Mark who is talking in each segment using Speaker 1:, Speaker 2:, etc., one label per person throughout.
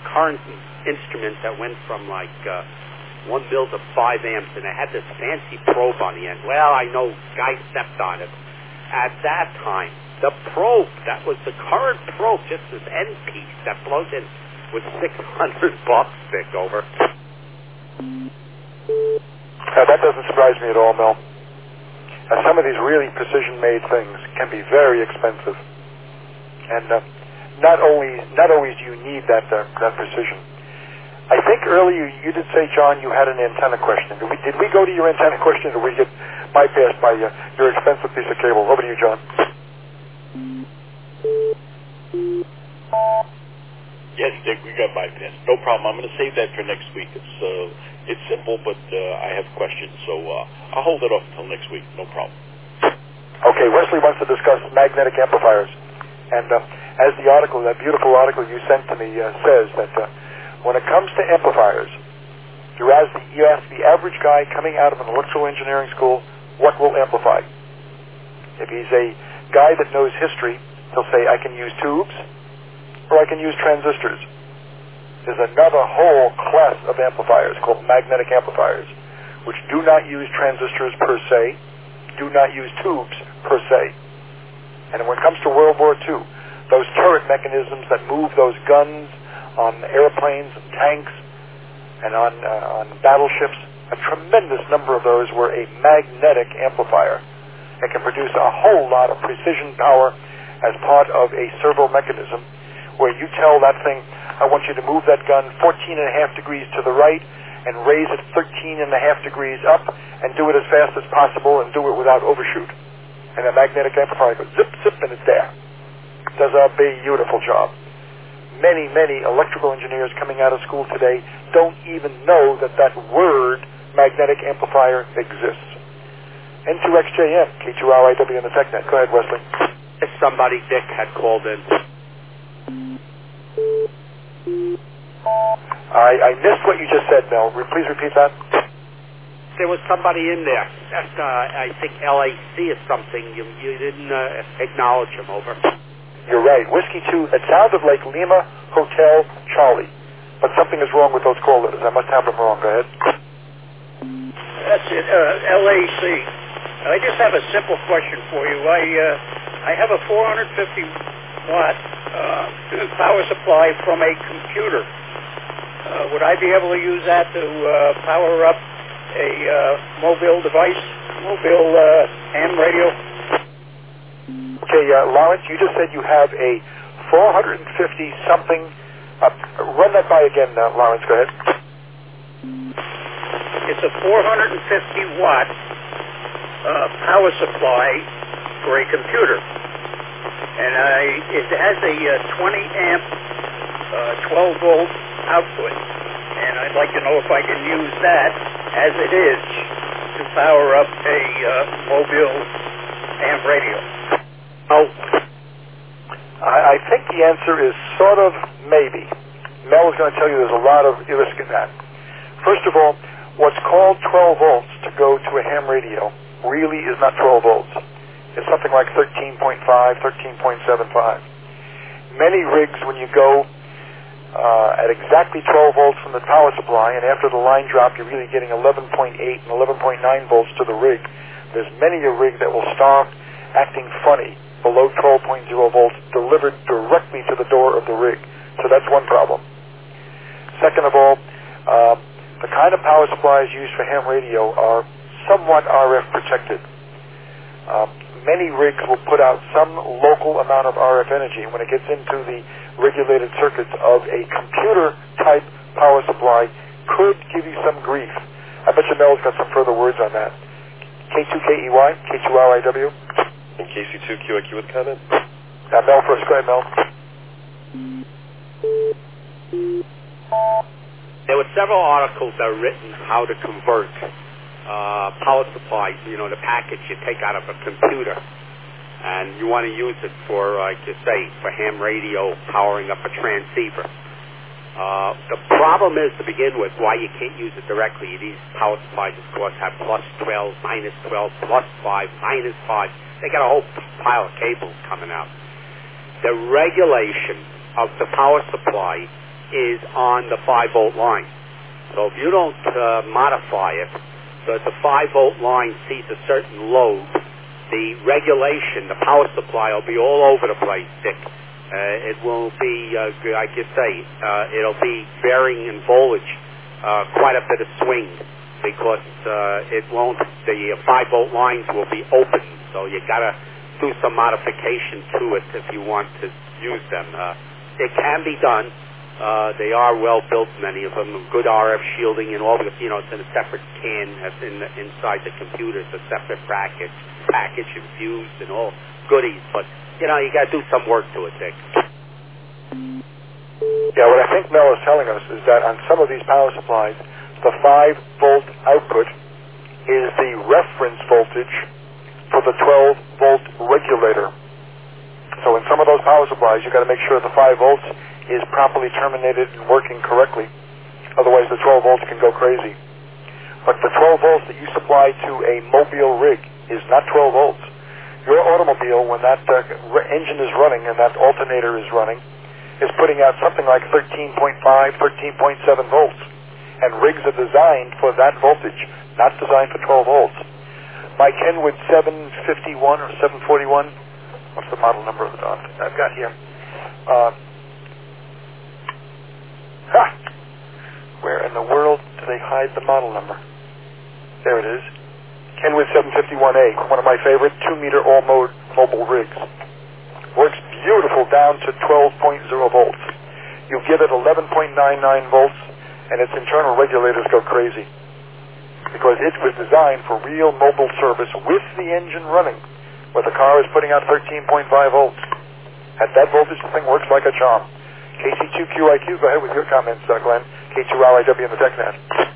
Speaker 1: current instrument that went from like 1 mil to 5 amps, and it had this fancy probe on the end. Well, I know guys stepped on it. At that time, the probe, that was the current probe, just this end piece that blows in, was $600, Vic, over.
Speaker 2: That doesn't surprise me at all, Mel. Some of these really precision-made things can be very expensive, and not always do you need that precision. I think earlier you did say, John, you had an antenna question. Did we go to your antenna question, or did we get bypassed by your expensive piece of cable? Over to you, John.
Speaker 3: Yes, Dick, we got bypassed. No problem. I'm going to save that for next week. It's simple, but I have questions, so I'll hold it off until next week. No problem.
Speaker 2: Okay, Wesley wants to discuss magnetic amplifiers. And as the article, that beautiful article you sent to me says, that when it comes to amplifiers, you ask the average guy coming out of an electrical engineering school, what will amplify? If he's a guy that knows history, he'll say, I can use tubes, or I can use transistors. There's another whole class of amplifiers called magnetic amplifiers, which do not use transistors per se, do not use tubes per se. And when it comes to World War II, those turret mechanisms that move those guns on airplanes and tanks and on battleships, a tremendous number of those were a magnetic amplifier. It can produce a whole lot of precision power as part of a servo mechanism, where you tell that thing, I want you to move that gun 14.5 degrees to the right and raise it 13.5 degrees up and do it as fast as possible and do it without overshoot. And the magnetic amplifier goes zip, zip, and it's there. It does a beautiful job. Many, many electrical engineers coming out of school today don't even know that word magnetic amplifier exists. N2XJM, K2RIW in the TechNet. Go ahead, Wesley.
Speaker 1: Somebody, Dick, had called in.
Speaker 2: I missed what you just said, Mel. Please repeat that.
Speaker 1: There was somebody in there. That's, I think, LAC or something. You didn't acknowledge him, over.
Speaker 2: You're right. Whiskey 2, it sounded like Lima Hotel Charlie. But something is wrong with those call letters. I must have them wrong. Go ahead.
Speaker 4: That's it, LAC. I just have a simple question for you. I have a 450-watt power supply from a computer. Would I be able to use that to power up a mobile device, mobile ham radio?
Speaker 2: Okay, Lawrence, you just said you have a 450-something. Run that by again, Lawrence. Go ahead.
Speaker 4: It's a 450-watt power supply for a computer. And it has a 20-amp, 12-volt output. And I'd like to know if I can use that, as it is, to power up a mobile ham radio.
Speaker 2: Oh, I think the answer is sort of maybe. Mel is going to tell you there's a lot of risk in that. First of all, what's called 12 volts to go to a ham radio really is not 12 volts. It's something like 13.5, 13.75. Many rigs, when you go at exactly 12 volts from the power supply, and after the line drop, you're really getting 11.8 and 11.9 volts to the rig. There's many a rig that will start acting funny below 12.0 volts, delivered directly to the door of the rig. So that's one problem. Second of all, the kind of power supplies used for ham radio are somewhat RF protected. Many rigs will put out some local amount of RF energy. When it gets into the regulated circuits of a computer-type power supply, could give you some grief. I bet you Mel's got some further words on that. K2KEY, K2RIW.
Speaker 5: And KC2QIQ with comment?
Speaker 2: Mel first. Go ahead, Mel.
Speaker 1: There were several articles that were written how to convert power supplies, the package you take out of a computer, and you want to use it for, like you say, for ham radio, powering up a transceiver. The problem is, to begin with, why you can't use it directly. These power supplies, of course, have plus 12, minus 12, plus 5, minus 5. They got a whole pile of cables coming out. The regulation of the power supply is on the 5-volt line. So if you don't modify it so that the 5-volt line sees a certain load, the regulation, the power supply will be all over the place, Dick. It will be, like you say, it'll be varying in voltage, quite a bit of swing, because it won't, the 5-volt lines will be open, so you got to do some modification to it if you want to use them. It can be done. They are well built, many of them, good RF shielding and all, because, you know, it's in a separate can that's inside the computer. It's a separate package and fused and all goodies. But, you know, you got to do some work to it, Dick.
Speaker 2: Yeah, what I think Mel is telling us is that on some of these power supplies, the 5-volt output is the reference voltage for the 12-volt regulator. So in some of those power supplies, you've got to make sure the 5 volts is properly terminated and working correctly. Otherwise, the 12 volts can go crazy. But the 12 volts that you supply to a mobile rig is not 12 volts. Your automobile, when that engine is running and that alternator is running, is putting out something like 13.5, 13.7 volts. And rigs are designed for that voltage, not designed for 12 volts. My Kenwood 751 or 741, what's the model number of the dog I've got here? Where in the world do they hide the model number? There it is. Kenwood 751A, one of my favorite 2-meter all-mobile rigs. Works beautiful down to 12.0 volts. You give it 11.99 volts, and its internal regulators go crazy. Because it was designed for real mobile service with the engine running, where the car is putting out 13.5 volts. At that voltage, the thing works like a charm. KC2QIQ, go ahead with your comments, Glenn. K2LIW in the TechNet.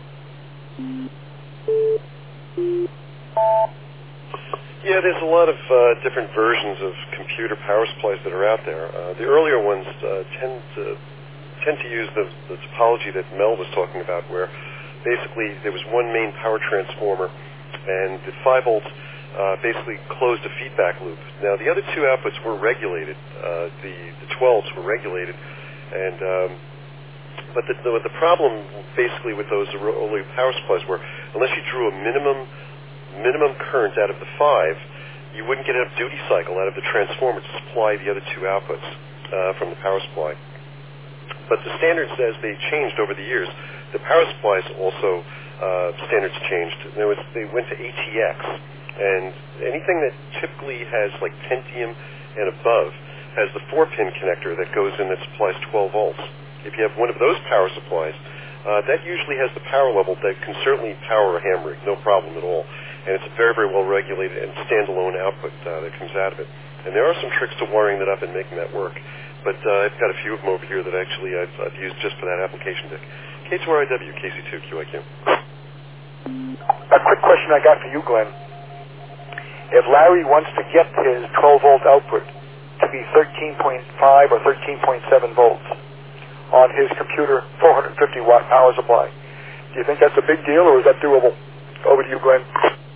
Speaker 5: Yeah, there's a lot of different versions of computer power supplies that are out there. The earlier ones tend to use the topology that Mel was talking about, where basically there was one main power transformer, and the 5 volts basically closed a feedback loop. Now, the other two outputs were regulated. The 12s were regulated, and but the problem basically with those early power supplies were, unless you drew a minimum current out of the 5, you wouldn't get enough duty cycle out of the transformer to supply the other two outputs from the power supply. But the standards, as they changed over the years, the power supplies also standards changed. They went to ATX, and anything that typically has like Pentium and above has the 4-pin connector that goes in that supplies 12 volts. If you have one of those power supplies, that usually has the power level that can certainly power a ham rig, no problem at all. And it's a very, very well regulated and standalone output that comes out of it. And there are some tricks to wiring that up and making that work. But I've got a few of them over here that actually I've used just for that application, Dick. K2RIW, KC2QIQ.
Speaker 2: A quick question I got for you, Glenn. If Larry wants to get his 12-volt output to be 13.5 or 13.7 volts on his computer 450-watt power supply, do you think that's a big deal, or is that doable? Over to you, Glenn.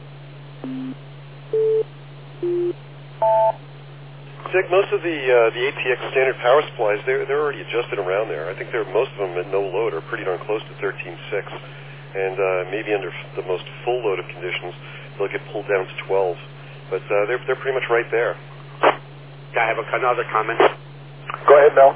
Speaker 5: Dick, most of the ATX standard power supplies, they're already adjusted around there. I think most of them at no load are pretty darn close to 13.6, and maybe under the most full load of conditions, they'll get pulled down to 12. But they're pretty much right there.
Speaker 1: I have another comment.
Speaker 2: Go ahead, Mel.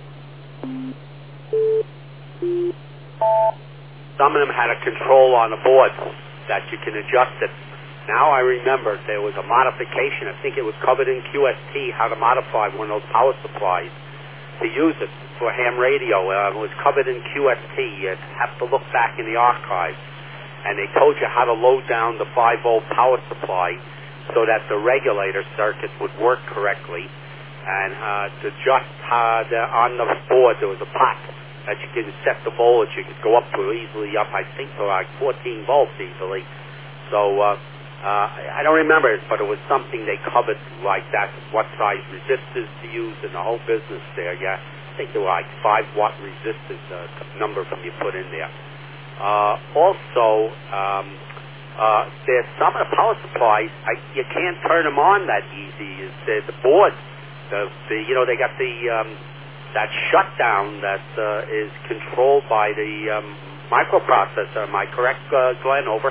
Speaker 1: Some of them had a control on the board that you can adjust it. Now I remember there was a modification. I think it was covered in QST, how to modify one of those power supplies to use it for ham radio. It was covered in QST. You'd have to look back in the archives. And they told you how to load down the 5-volt power supply so that the regulator circuit would work correctly. And to adjust on the board, there was a pot that you could set the voltage. You could go up to easily up, I think, to like 14 volts easily. So I don't remember it, but it was something they covered like that, what size resistors to use and the whole business there. Yeah, I think there were like 5-watt resistors, number from you put in there. Also, there's some of the power supplies, you can't turn them on that easy. The boards, they got the that shutdown that is controlled by the microprocessor. Am I correct, Glenn? Over.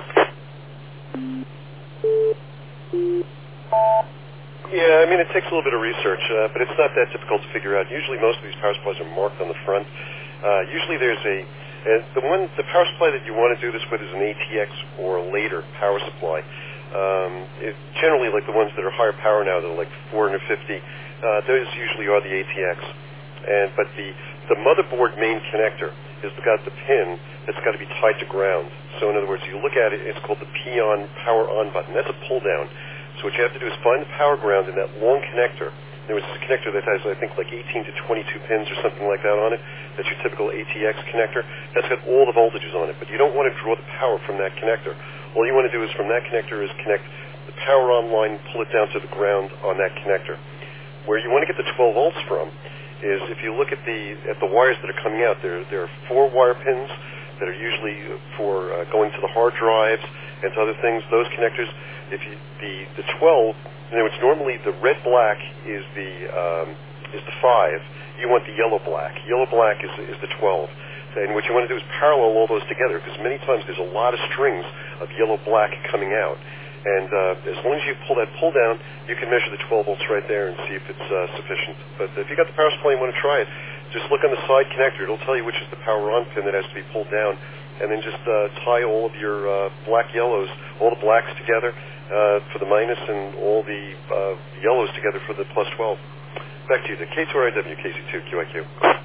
Speaker 5: Yeah, I mean, it takes a little bit of research, but it's not that difficult to figure out. Usually most of these power supplies are marked on the front. Usually there's the power supply that you want to do this with is an ATX or later power supply. Generally, like the ones that are higher power now, that are like 450, those usually are the ATX. But the motherboard main connector has got the pin that's got to be tied to ground. So in other words, you look at it, it's called the P-on power on button. That's a pull down. So what you have to do is find the power ground in that long connector. There was a connector that has, I think, like 18 to 22 pins or something like that on it. That's your typical ATX connector. That's got all the voltages on it. But you don't want to draw the power from that connector. All you want to do is from that connector is connect the power on line, pull it down to the ground on that connector. Where you want to get the 12 volts from is if you look at the wires that are coming out, there are 4 wire pins that are usually for going to the hard drives and to other things. Those connectors, if you, the 12, in other words, normally the red black is the 5. You want the yellow black. Yellow black is the 12. And what you want to do is parallel all those together, because many times there's a lot of strings of yellow black coming out. And as long as you pull that pull down, you can measure the 12 volts right there and see if it's sufficient. But if you got the power supply and you want to try it, just look on the side connector. It'll tell you which is the power on pin that has to be pulled down. And then just tie all of your black yellows, all the blacks together for the minus and all the yellows together for the plus 12. Back to you, the K2RIW, KC2, QIQ.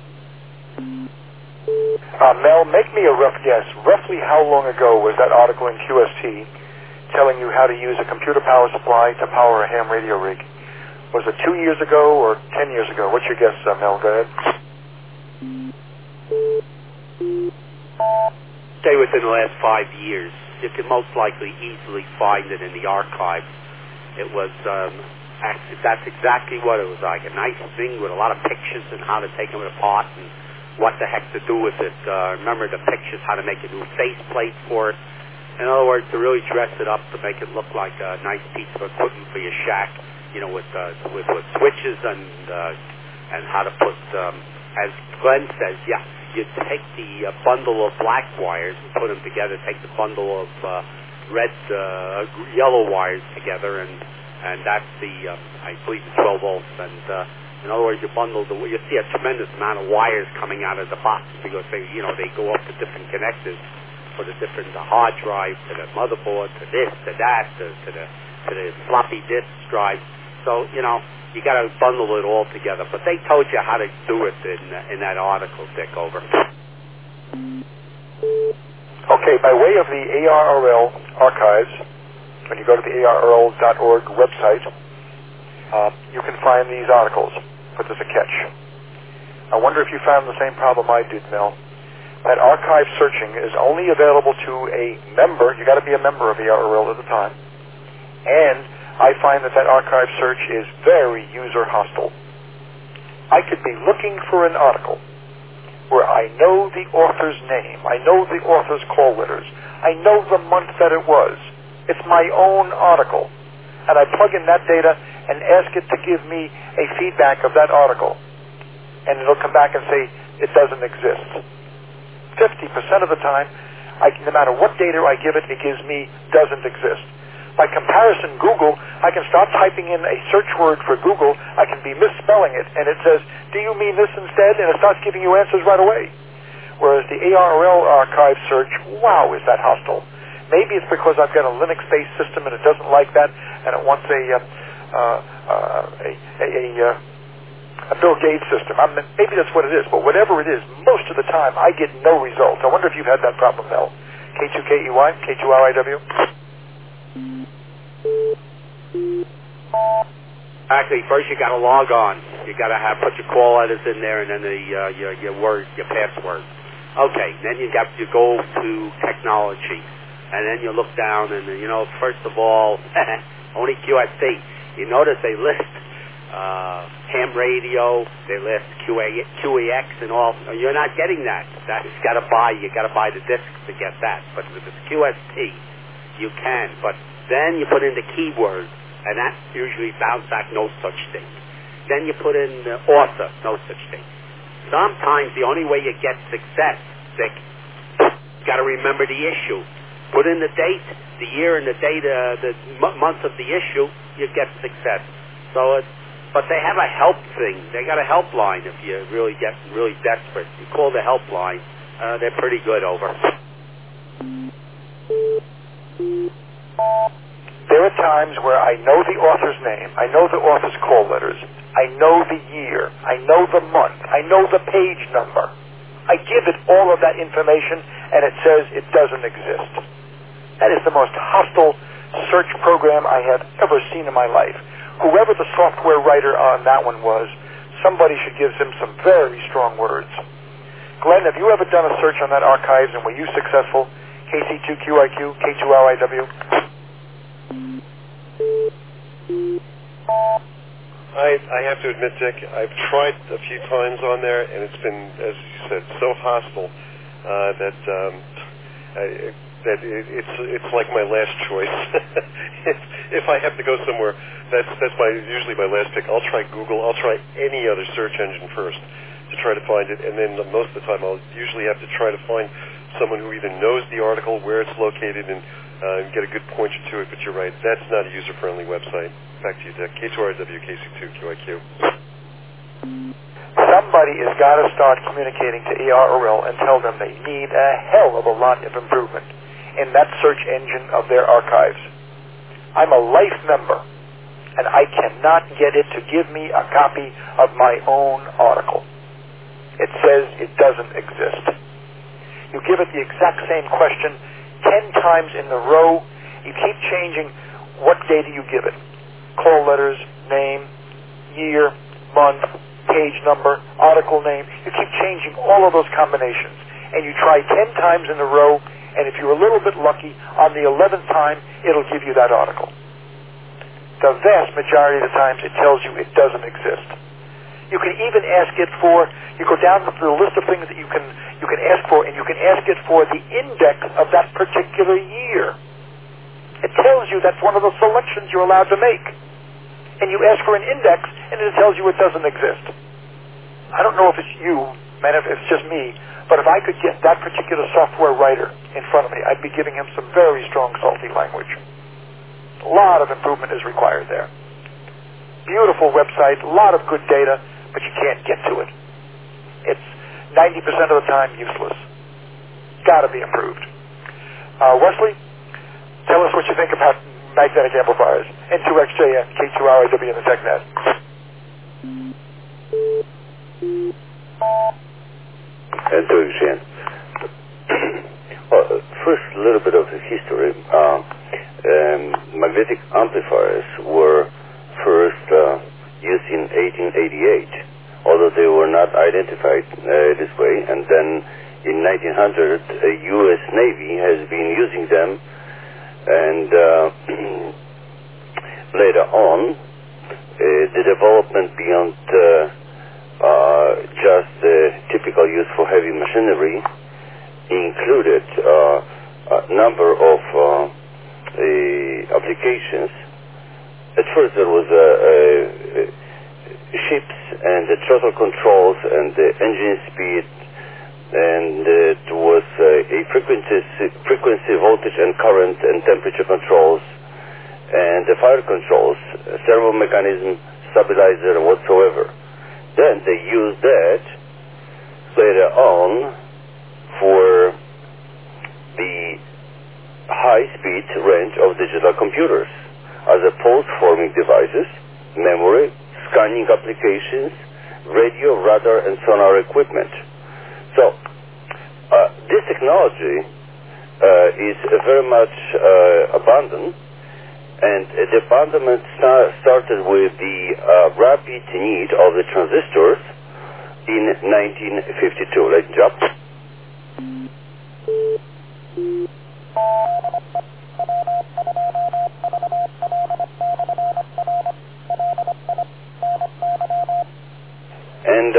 Speaker 2: Mel, make me a rough guess. Roughly how long ago was that article in QST telling you how to use a computer power supply to power a ham radio rig? Was it 2 years ago or 10 years ago? What's your guess, Mel? Go ahead.
Speaker 1: Say within the last 5 years. You can most likely easily find it in the archive. It was, that's exactly what it was like. A nice thing with a lot of pictures and how to take them apart and what the heck to do with it. Remember the pictures, how to make a new faceplate for it. In other words, to really dress it up to make it look like a nice piece of equipment for your shack, you know, with switches and how to put, as Glenn says, yeah, you take the bundle of black wires and put them together, take the bundle of yellow wires together, and that's the, I believe, the 12 volts. And in other words, you see a tremendous amount of wires coming out of the box because they go up to different connectors for the different hard drive, to the motherboard, to this, to that, to the floppy disk drive. So, you got to bundle it all together. But they told you how to do it in that article, Dick. Over.
Speaker 2: Okay, by way of the ARRL archives, when you go to the ARRL.org website, you can find these articles. But there's a catch. I wonder if you found the same problem I did, Mel. That archive searching is only available to a member. You got to be a member of ARRL at the time. And I find that archive search is very user hostile. I could be looking for an article where I know the author's name, I know the author's call letters, I know the month that it was. It's my own article. And I plug in that data and ask it to give me a feedback of that article. And it'll come back and say, it doesn't exist. 50% of the time, no matter what data I give it, it gives me doesn't exist. By comparison, Google, I can start typing in a search word for Google, I can be misspelling it, and it says, do you mean this instead? And it starts giving you answers right away. Whereas the ARRL archive search, wow, is that hostile. Maybe it's because I've got a Linux-based system and it doesn't like that, and it wants a Bill Gates system. Maybe that's what it is, but whatever it is, most of the time I get no results. I wonder if you've had that problem, Mel. K2KEY, K2RIW.
Speaker 1: Actually, first you got to log on. You got to put your call letters in there, and then your word, your password. Okay, then you go to technology, and then you look down, and first of all, only QST. You notice they list ham radio, they list QAX and all. You're not getting that. You got to buy the discs to get that. But with this QST, you can. But then you put in the keyword, and that usually bounce back no such thing. Then you put in author, no such thing. sometimes the only way you get success, Dick, you got to remember the issue. Put in the date, the year, and the date, the month of the issue, you get success. So but they have a help thing. They got a helpline if you really get really desperate. You call the helpline. They're pretty good over.
Speaker 2: There are times where I know the author's name, I know the author's call letters, I know the year, I know the month, I know the page number. I give it all of that information, and it says it doesn't exist. That is the most hostile search program I have ever seen in my life. Whoever the software writer on that one was, somebody should give him some very strong words. Glenn, have you ever done a search on that archives, and were you successful? KC2QIQ, K2RIW?
Speaker 5: I have to admit, Dick, I've tried a few times on there, and it's been, as you said, so hostile that it's like my last choice. If I have to go somewhere, that's usually my last pick. I'll try Google. I'll try any other search engine first to try to find it, and then most of the time I'll usually have to try to find someone who either knows the article, where it's located, and get a good pointer to it. But you're right, that's not a user-friendly website. Back to you, Dick. K2RW, KC2QIQ.
Speaker 2: Somebody has got to start communicating to ERRL and tell them they need a hell of a lot of improvement in that search engine of their archives. I'm a life member, and I cannot get it to give me a copy of my own article. It says it doesn't exist. You give it the exact same question 10 times in a row. You keep changing what data you give it. Call letters, name, year, month, page number, article name. You keep changing all of those combinations. And you try 10 times in a row, and if you're a little bit lucky, on the 11th time, it'll give you that article. The vast majority of the times, it tells you it doesn't exist. You can even ask it for, you go down the list of things that you can ask for, and you can ask it for the index of that particular year. It tells you that's one of the selections you're allowed to make. And you ask for an index, and it tells you it doesn't exist. I don't know if it's you, man, if it's just me, but if I could get that particular software writer in front of me, I'd be giving him some very strong, salty language. A lot of improvement is required there. Beautiful website, a lot of good data, but you can't get to it. It's 90% of the time useless. Got to be improved. Wesley, tell us what you think about magnetic amplifiers. N2XJN, K2RIW in the TechNet.
Speaker 6: N2XJN. Well, first, a little bit of the history. Magnetic amplifiers were first used in 1888, although they were not identified this way. And then in 1900, the U.S. Navy has been using them. And later on, the development beyond just the typical use for heavy machinery included a number of applications. At first there was ships and the throttle controls and the engine speed, and it was a frequency, voltage and current and temperature controls, and the fire controls, servo mechanism, stabilizer, and whatsoever. Then they used that later on for the high-speed range of digital computers as a pulse-forming devices, memory, scanning applications, radio, radar, and sonar equipment. So this technology is very much abandoned, and the abandonment started with the rapid need of the transistors in 1952. Let's jump. And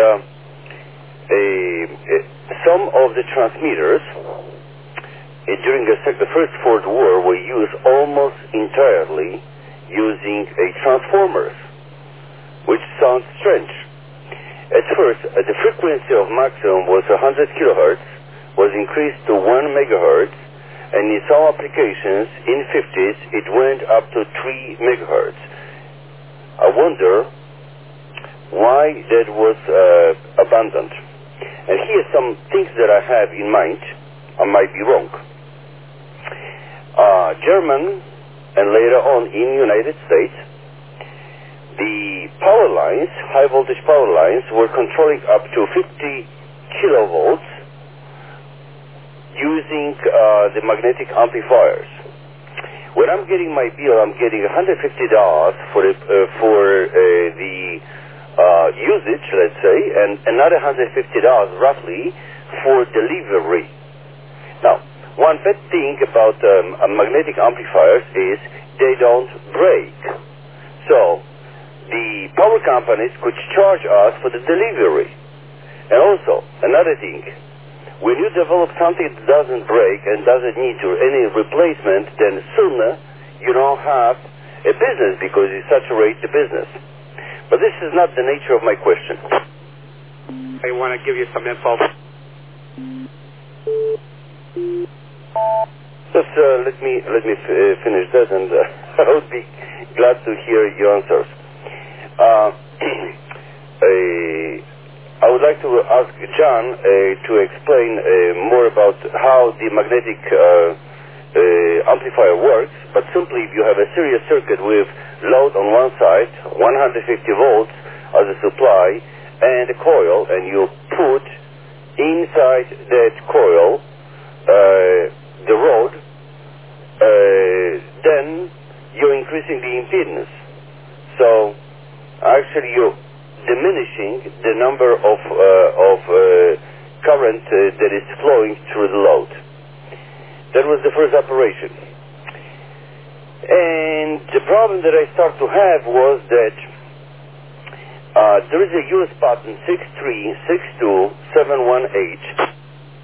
Speaker 6: some of the transmitters during the First World War were used almost entirely using transformers, which sounds strange. At first, the frequency of maximum was 100 kilohertz, was increased to 1 megahertz, and in some applications, in 50s, it went up to 3 megahertz. I wonder why that was abandoned. And here's some things that I have in mind. I might be wrong. German, and later on in United States, the power lines, high voltage power lines, were controlling up to 50 kilovolts using the magnetic amplifiers. When I'm getting my bill, I'm getting $150 for the usage, let's say, and another $150 roughly for delivery. Now, one bad thing about magnetic amplifiers is they don't break. So, the power companies could charge us for the delivery. And also, another thing, when you develop something that doesn't break and doesn't need any replacement, then sooner you don't have a business because you saturate the business. But this is not the nature of my question.
Speaker 1: I want to give you some info.
Speaker 6: Just let me finish that, and I would be glad to hear your answers. I would like to ask John to explain more about how the magnetic amplifier works, but simply if you have a series circuit with load on one side, 150 volts as a supply, and a coil, and you put inside that coil the rod, then you're increasing the impedance. So actually you're diminishing the number of current that is flowing through the load. That was the first operation. And the problem that I start to have was that there is a US patent 6362718.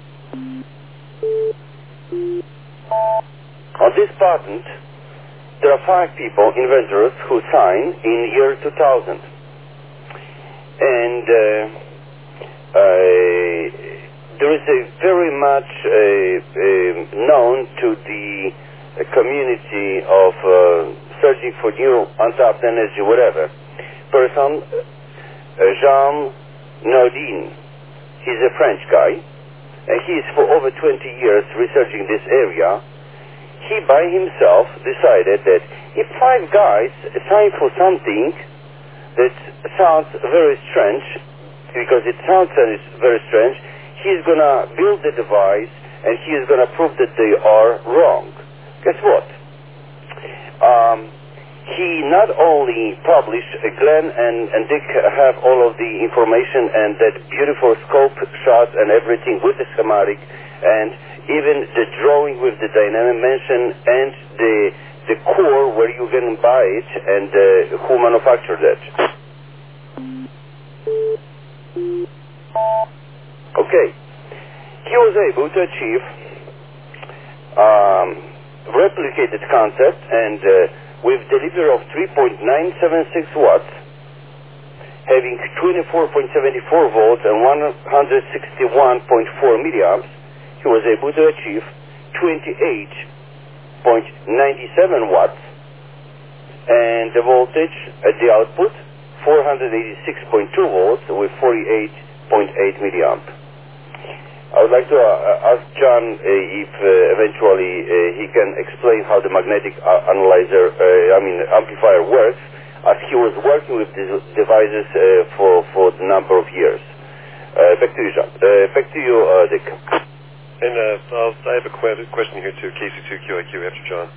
Speaker 6: On this patent, there are 5 people, inventors, who signed in the year 2000. And there is a very much known to the community of searching for new untapped energy, whatever, person, Jean Naudin. He's a French guy, and he's for over 20 years researching this area. He by himself decided that if 5 guys sign for something that sounds very strange, because it sounds very strange, he's going to build the device and he's going to prove that they are wrong. Guess what? He not only published, Glenn and Dick have all of the information and that beautiful scope shots and everything with the schematic, and even the drawing with the dynamic mention and the core where you can buy it and who manufactured it. Okay. He was able to achieve replicated concept, and with delivery of 3.976 watts, having 24.74 volts and 161.4 milliamps, he was able to achieve 28.97 watts, and the voltage at the output 486.2 volts with 48.8 milliamp. I would like to ask John if eventually he can explain how the magnetic amplifier works, as he was working with these devices for the number of years. Back to you, John. Back to you, Dick.
Speaker 5: And I have a question here too, KC2QIQ after John.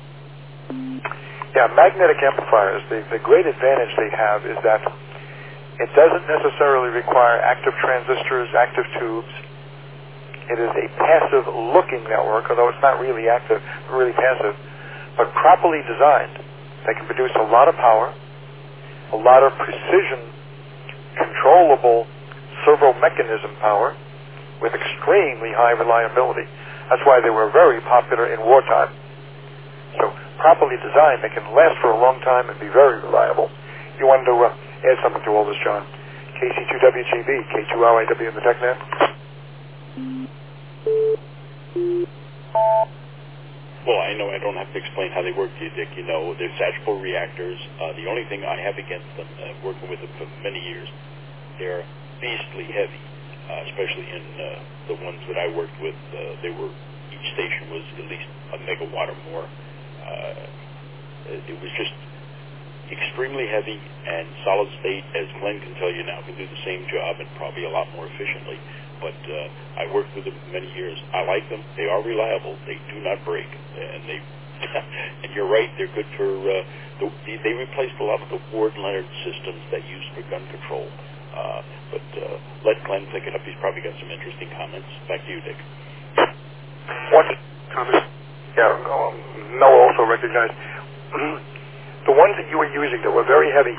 Speaker 2: Yeah, magnetic amplifiers, the great advantage they have is that it doesn't necessarily require active transistors, active tubes. It is a passive-looking network, although it's not really active, really passive, but properly designed. They can produce a lot of power, a lot of precision, controllable servo mechanism power, with extremely high reliability. That's why they were very popular in wartime. So, properly designed, they can last for a long time and be very reliable. You wanted to add something to all this, John. KC2WGB, K2LIW in the TechNet.
Speaker 3: Well, I know I don't have to explain how they work to you, Dick. You know, they're satchable reactors. The only thing I have against them, working with them for many years, they're beastly heavy, especially in the ones that I worked with. Each station was at least a megawatt or more. It was just extremely heavy, and solid state, as Glenn can tell you now, can do the same job and probably a lot more efficiently. But I worked with them for many years. I like them. They are reliable. They do not break, and they. And you're right. They're good for. They replaced a lot of the Ward Leonard systems that used for gun control. But let Glenn pick it up. He's probably got some interesting comments. Back to you, Dick.
Speaker 2: One comment. Yeah, Mel also recognized the ones that you were using that were very heavy.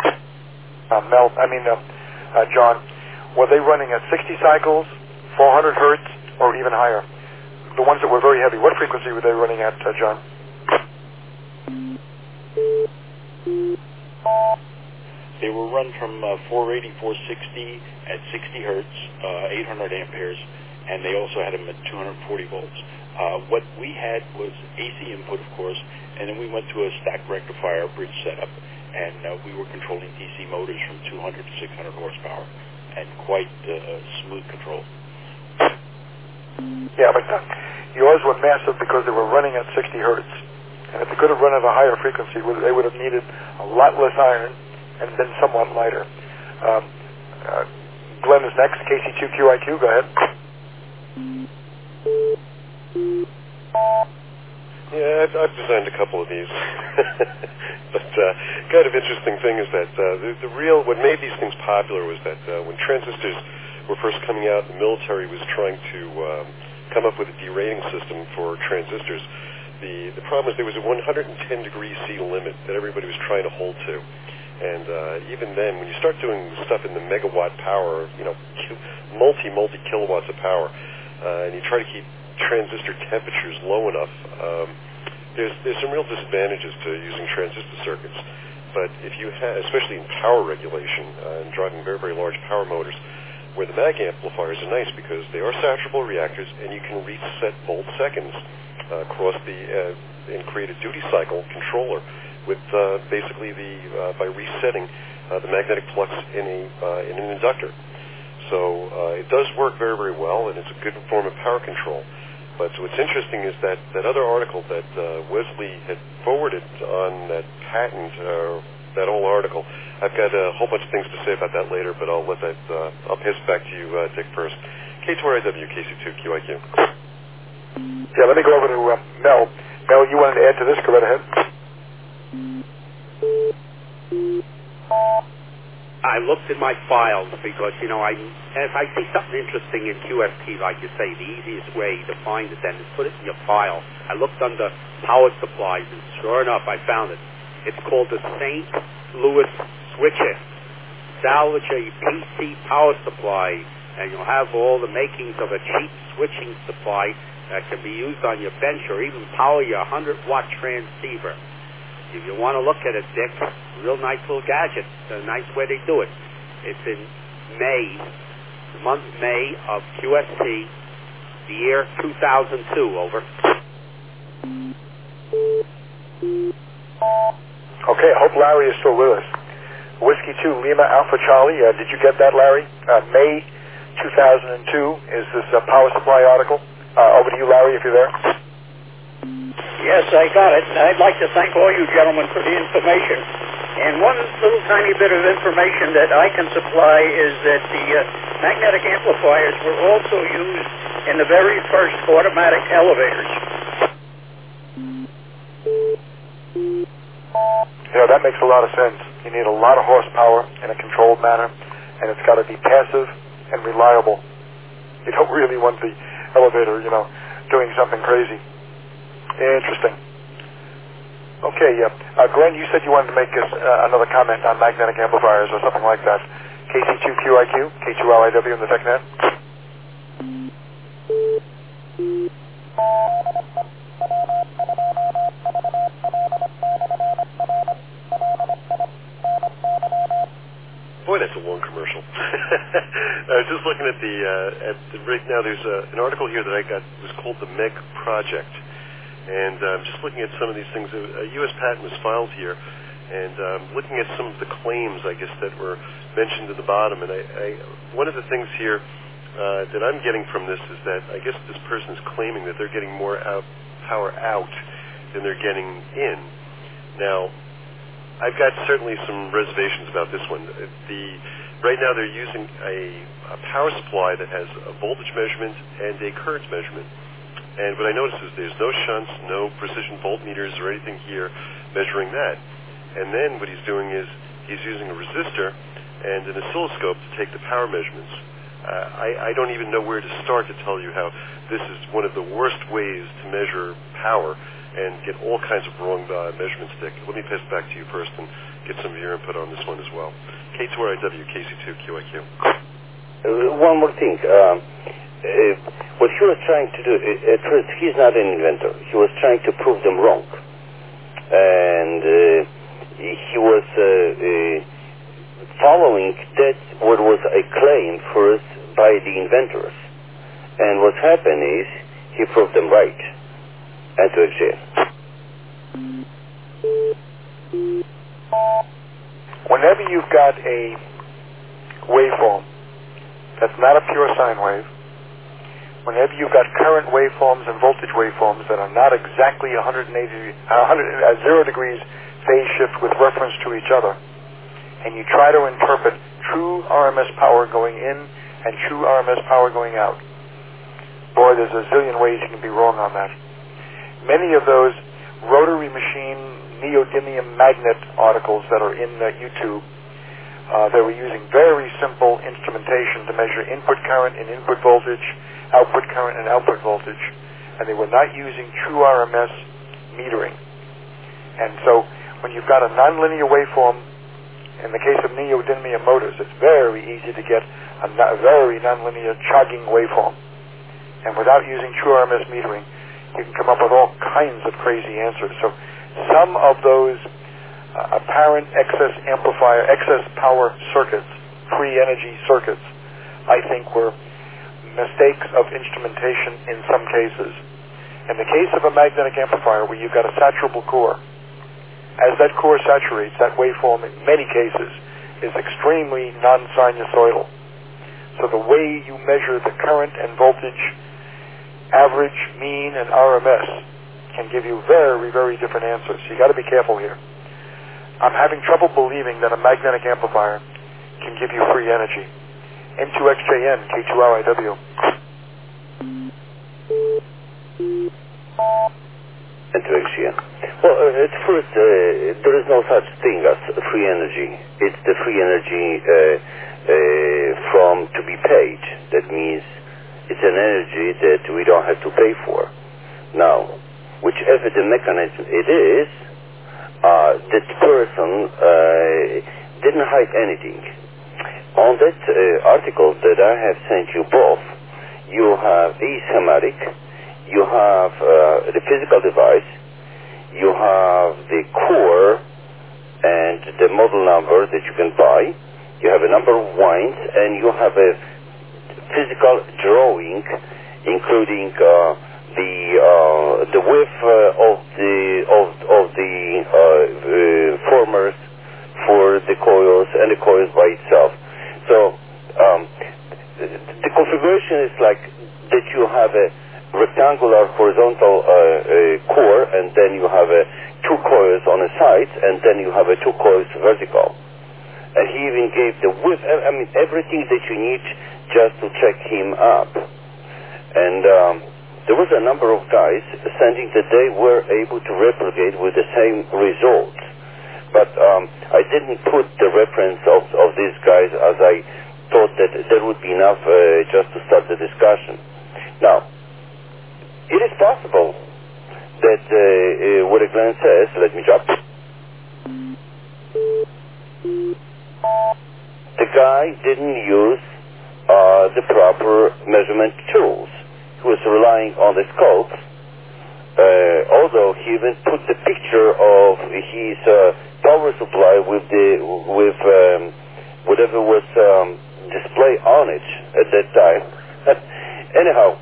Speaker 2: John, were they running at 60 cycles, 400 hertz, or even higher? The ones that were very heavy, what frequency were they running at, John?
Speaker 3: They were run from 480, 460 at 60 hertz, 800 amperes, and they also had them at 240 volts. What we had was AC input, of course, and then we went to a stack rectifier bridge setup, and we were controlling DC motors from 200 to 600 horsepower, and quite smooth control.
Speaker 2: Yeah, but yours were massive because they were running at 60 hertz. And if they could have run at a higher frequency, they would have needed a lot less iron and been somewhat lighter. Glenn is next, KC2QIQ, go ahead.
Speaker 5: Yeah, I've designed a couple of these. But kind of interesting thing is that what made these things popular was that when transistors were first coming out, the military was trying to come up with a derating system for transistors. The problem was there was a 110-degree C limit that everybody was trying to hold to. And even then, when you start doing stuff in the megawatt power, multi-kilowatts of power, and you try to keep transistor temperatures low enough, there's some real disadvantages to using transistor circuits. But if you have, especially in power regulation and driving very, very large power motors, where the mag amplifiers are nice because they are satchable reactors, and you can reset volt seconds across and create a duty cycle controller with basically by resetting the magnetic flux in an inductor. So it does work very, very well, and it's a good form of power control. But what's interesting is that other article that Wesley had forwarded on that patent, that whole article. I've got a whole bunch of things to say about that later, but I'll pass it back to you, Dick, first. K2RIW, KC2QIQ.
Speaker 2: Yeah, let me go over to Mel. Mel, you wanted to add to this? Go right ahead.
Speaker 1: I looked in my files because, if I see something interesting in QST, like you say, the easiest way to find it then is put it in your file. I looked under power supplies, and sure enough, I found it. It's called the St. Louis Switcher. Salvage a PC power supply, and you'll have all the makings of a cheap switching supply that can be used on your bench or even power your 100-watt transceiver. If you want to look at it, Dick, real nice little gadget. It's a nice way they do it. It's in May, the month May of QST, the year 2002, over.
Speaker 2: Okay, I hope Larry is still with us. Whiskey 2 Lima Alpha Charlie, did you get that, Larry? May 2002 is this power supply article. Over to you, Larry, if you're there.
Speaker 4: Yes, I got it. I'd like to thank all you gentlemen for the information. And one little tiny bit of information that I can supply is that the magnetic amplifiers were also used in the very first automatic elevators.
Speaker 2: That makes a lot of sense. You need a lot of horsepower in a controlled manner, and it's got to be passive and reliable. You don't really want the elevator, doing something crazy. Interesting. Okay, Glenn, you said you wanted to make another comment on magnetic amplifiers or something like that. KC2QIQ, K2LIW in the TechNet.
Speaker 5: Boy, that's a long commercial. right now there's an article here that I got. It was called the MEG Project. And I'm just looking at some of these things. A U.S. patent was filed here, and looking at some of the claims, I guess, that were mentioned at the bottom. And one of the things here that I'm getting from this is that I guess this person is claiming that they're getting more power out than they're getting in. Now, I've got certainly some reservations about this one. Right now they're using a power supply that has a voltage measurement and a current measurement. And what I notice is there's no shunts, no precision voltmeters or anything here measuring that. And then what he's doing is he's using a resistor and an oscilloscope to take the power measurements. I don't even know where to start to tell you how this is one of the worst ways to measure power and get all kinds of wrong measurements. Dick, let me pass it back to you first and get some of your input on this one as well. K2RIW, KC2QIQ.
Speaker 6: One more thing. What he was trying to do, at first, he's not an inventor. He was trying to prove them wrong. And he was following that what was a claim first by the inventors. And what happened is he proved them right. And to exist.
Speaker 2: Whenever you've got a waveform that's not a pure sine wave, whenever you've got current waveforms and voltage waveforms that are not exactly 0 degrees phase shift with reference to each other, and you try to interpret true RMS power going in and true RMS power going out, boy, there's a zillion ways you can be wrong on that. Many of those rotary machine neodymium magnet articles that are in YouTube, they were using very simple instrumentation to measure input current and input voltage, output current and output voltage, and they were not using true RMS metering. And so when you've got a nonlinear waveform, in the case of neodymium motors, it's very easy to get a very nonlinear chugging waveform. And without using true RMS metering, you can come up with all kinds of crazy answers. So some of those apparent excess power circuits, free energy circuits, I think were mistakes of instrumentation in some cases. In the case of a magnetic amplifier where you've got a saturable core, as that core saturates, that waveform in many cases is extremely non-sinusoidal. So the way you measure the current and voltage, average, mean, and RMS can give you very, very different answers. You got to be careful here. I'm having trouble believing that a magnetic amplifier can give you free energy. M2XJN, K2RIW.
Speaker 6: M2XJN. Well, at first, there is no such thing as free energy. It's the free energy from to be paid. That means it's an energy that we don't have to pay for. Now, whichever the mechanism it is, that person didn't hide anything. On that article that I have sent you both, you have a schematic, you have the physical device, you have the core and the model number that you can buy, you have a number of wines, and you have a physical drawing, including the width of the formers for the coils and the coils by itself. So the configuration is like that you have a rectangular horizontal core, and then you have two coils on the sides, and then you have two coils vertical. And he even gave the width, I mean, everything that you need just to check him up. And there was a number of guys saying that they were able to replicate with the same results. But I didn't put the reference of these guys, as I thought that that would be enough just to start the discussion. Now, it is possible that what Glenn says, let me drop. The guy didn't use the proper measurement tools. He was relying on the scopes, although he even put the picture of his power supply with whatever was display on it at that time. Anyhow,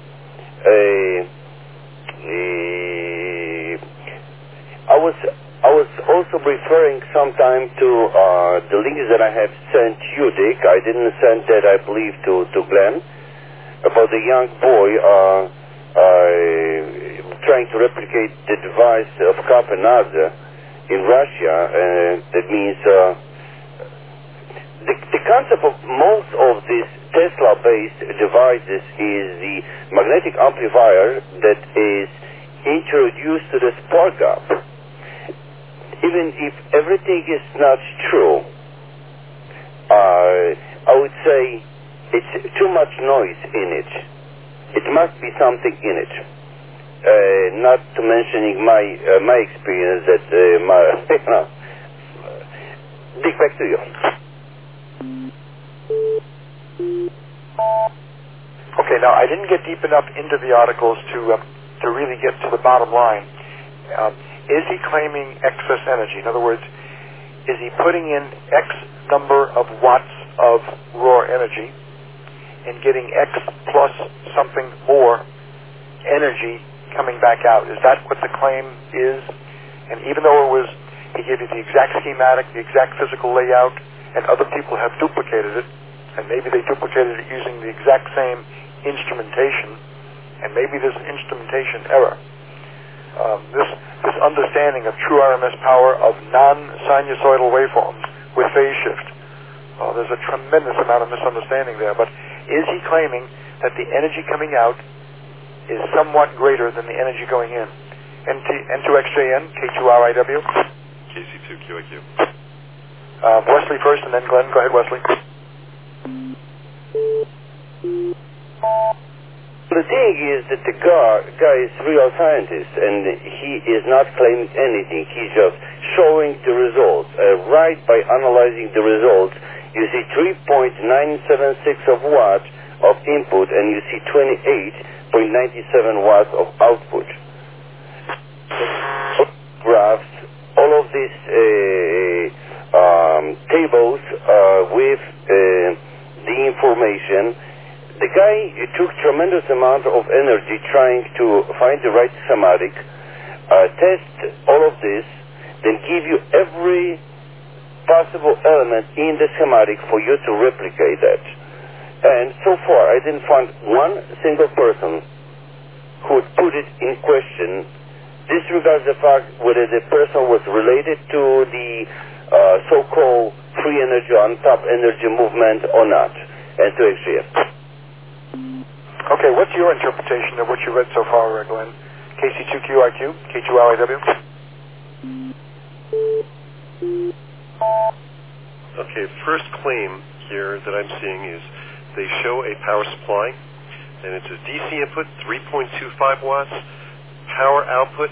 Speaker 6: I was also referring sometime to the links that I have sent you, Dick. I didn't send that, I believe, to Glenn, about the young boy trying to replicate the device of Karpenadze in Russia. That means the concept of most of these Tesla-based devices is the magnetic amplifier that is introduced to the spark gap. Even if everything is not true, I would say it's too much noise in it. It must be something in it. Not to mentioning my experience that Dick, back to you.
Speaker 2: Okay, now I didn't get deep enough into the articles to really get to the bottom line. Is he claiming excess energy? In other words, is he putting in X number of watts of raw energy and getting X plus something more energy coming back out? Is that what the claim is? And even though he gave you the exact schematic, the exact physical layout, and other people have duplicated it, and maybe they duplicated it using the exact same instrumentation, and maybe there's an instrumentation error. This understanding of true RMS power of non-sinusoidal waveforms with phase shift, there's a tremendous amount of misunderstanding there. But is he claiming that the energy coming out is somewhat greater than the energy going in? N2XJN, K2RIW.
Speaker 5: KC2QIQ.
Speaker 2: Wesley first, and then Glenn. Go ahead, Wesley.
Speaker 6: The thing is that the guy is a real scientist, and he is not claiming anything. He's just showing the results. Right by analyzing the results, you see 3.976 of watts of input, and you see 28.97 watts of output. Graphs, all of these tables with the information. The guy took tremendous amount of energy trying to find the right schematic, test all of this, then give you every possible element in the schematic for you to replicate that. And so far, I didn't find one single person who would put it in question, disregards the fact whether the person was related to the so-called free energy on top energy movement or not, and to XGF.
Speaker 2: Okay, what's your interpretation of what you read so far, Glenn? KC2QIQ, K2RIW?
Speaker 5: Okay, first claim here that I'm seeing is they show a power supply, and it's a DC input, 3.25 watts, power output,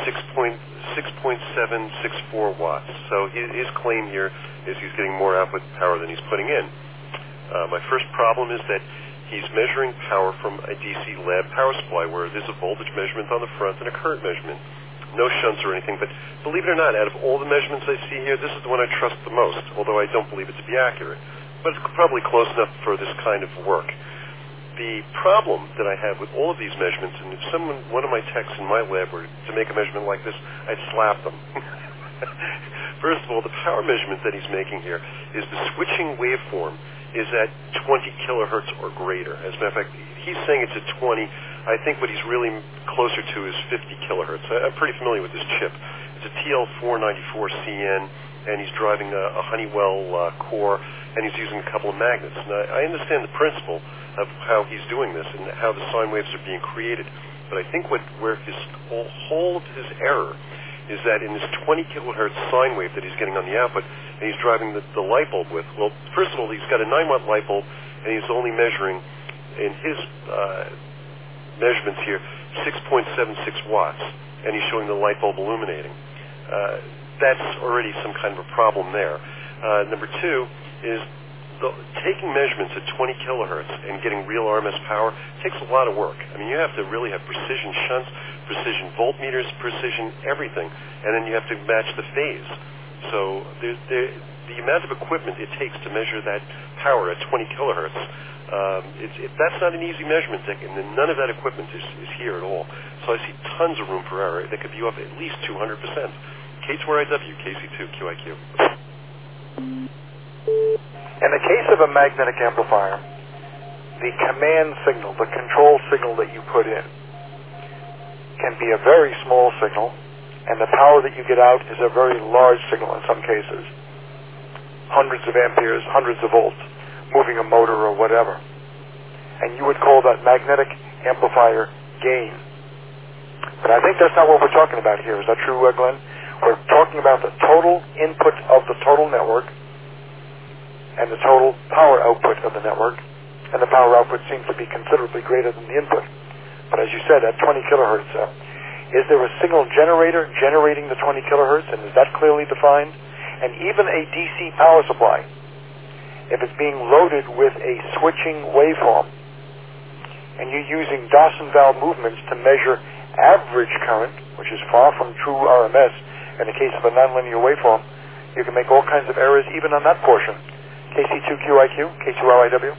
Speaker 5: 6.764 watts. So his claim here is he's getting more output power than he's putting in. My first problem is that he's measuring power from a DC lab power supply where there's a voltage measurement on the front and a current measurement. No shunts or anything, but believe it or not, out of all the measurements I see here, this is the one I trust the most, although I don't believe it to be accurate. But it's probably close enough for this kind of work. The problem that I have with all of these measurements, and if one of my techs in my lab were to make a measurement like this, I'd slap them. First of all, the power measurement that he's making here is the switching waveform is at 20 kilohertz or greater. As a matter of fact, he's saying it's at 20. I think what he's really closer to is 50 kilohertz. I'm pretty familiar with this chip. It's a TL494CN, and he's driving a Honeywell core, and he's using a couple of magnets. Now, I understand the principle of how he's doing this and how the sine waves are being created, but I think where his whole of his error is that in this 20 kilohertz sine wave that he's getting on the output, and he's driving the light bulb with, well, first of all, he's got a 9-watt light bulb, and he's only measuring, in his measurements here, 6.76 watts, and he's showing the light bulb illuminating. That's already some kind of a problem there. Number two is taking measurements at 20 kilohertz and getting real RMS power takes a lot of work. I mean, you have to really have precision shunts, precision voltmeters, precision everything, and then you have to match the phase. So the the amount of equipment it takes to measure that power at 20 kilohertz, that's not an easy measurement, Dick, and none of that equipment is here at all. So I see tons of room for error that could be up at least 200%. K2RIW, KC2QIQ.
Speaker 2: In the case of a magnetic amplifier, the command signal, the control signal that you put in, can be a very small signal, and the power that you get out is a very large signal in some cases. Hundreds of amperes, hundreds of volts, moving a motor or whatever. And you would call that magnetic amplifier gain. But I think that's not what we're talking about here. Is that true, Glenn? We're talking about the total input of the total network and the total power output of the network, and the power output seems to be considerably greater than the input. But as you said, at 20 kilohertz, is there a signal generator generating the 20 kilohertz, and is that clearly defined? And even a DC power supply, if it's being loaded with a switching waveform, and you're using Dawson valve movements to measure average current, which is far from true RMS, in the case of a nonlinear waveform, you can make all kinds of errors even on that portion. KC2QIQ, K2RIW.